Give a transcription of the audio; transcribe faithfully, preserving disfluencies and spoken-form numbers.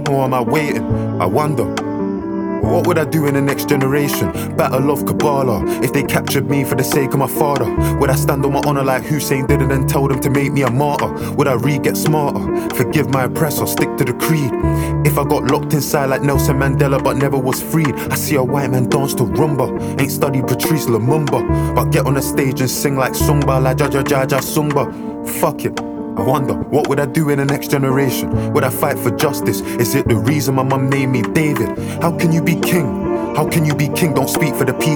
or am I waiting? I wonder, what would I do in the next generation? Battle of Kabbalah. If they captured me for the sake of my father, would I stand on my honor like Hussein did and then tell them to make me a martyr? Would I read, get smarter, forgive my oppressor, stick to the creed? If I got locked inside like Nelson Mandela but never was freed, I see a white man dance to rumba. Ain't studied Patrice Lumumba, but get on the stage and sing like Sumba, like Jaja Jaja Sumba. Fuck it, I wonder, what would I do in the next generation? Would I fight for justice? Is it the reason my mum named me David? How can you be king? How can you be king? Don't speak for the people.